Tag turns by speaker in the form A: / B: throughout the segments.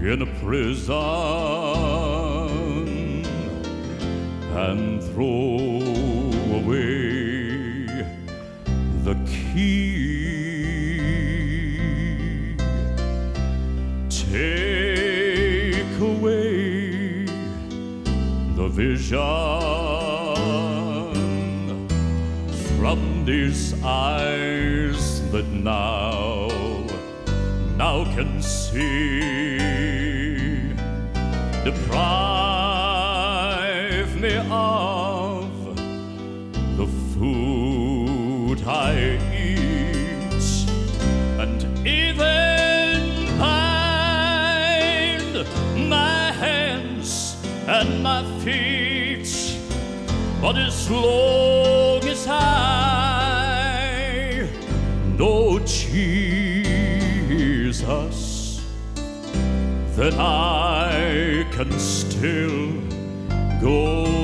A: in a prison and throw away the key. Take away the vision from these eyes that now can see. Deprive me of the food I eat, and even bind my hands and my feet. But as long as I know Jesus, then I can still go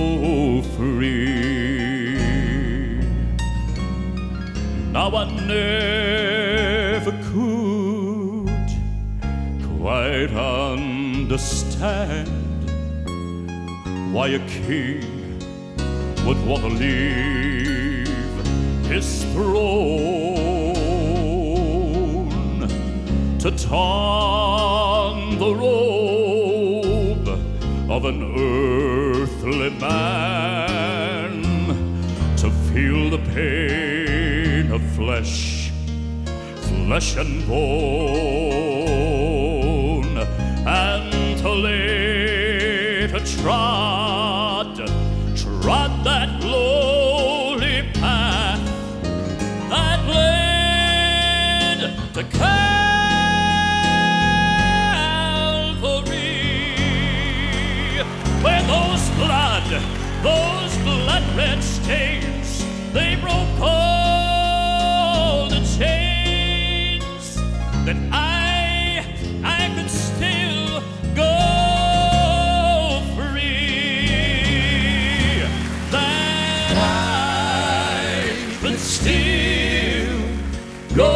A: free. Now I never could quite understand why a king would want to leave his throne to don the robe of an earthly man, to feel the pain of flesh and bone, and to later trod that lowly path that led to Calvary, where those blood-red stains, they broke all the chains that I could still go free, that I could still go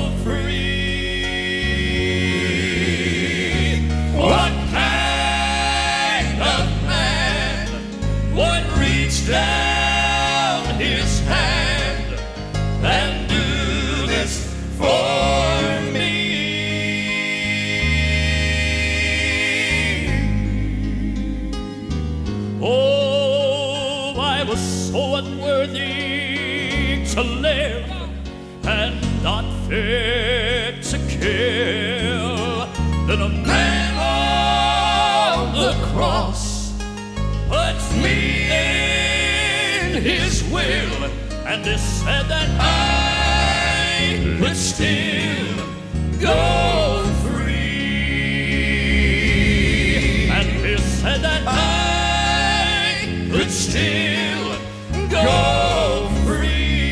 A: free. What kind of man would reach down his hand and do this for me? Oh, I was so unworthy to live and not fit to kill. Then a man on the cross puts me in his will, and he said that I could still go free, and he said that I could still go free.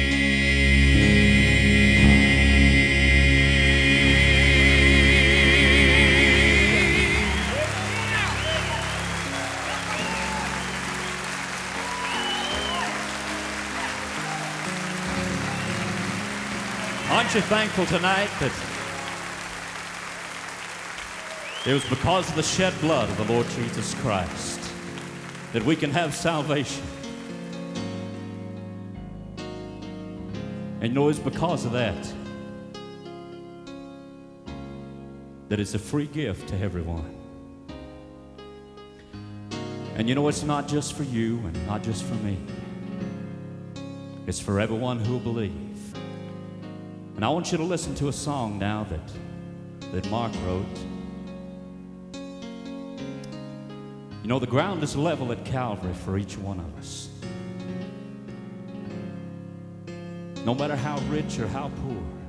B: Aren't you thankful tonight that it was because of the shed blood of the Lord Jesus Christ that we can have salvation? And you know, it's because of that it's a free gift to everyone. And you know, it's not just for you and not just for me. It's for everyone who will believe. And I want you to listen to a song now that Mark wrote. You know, the ground is level at Calvary for each one of us. No matter how rich or how poor,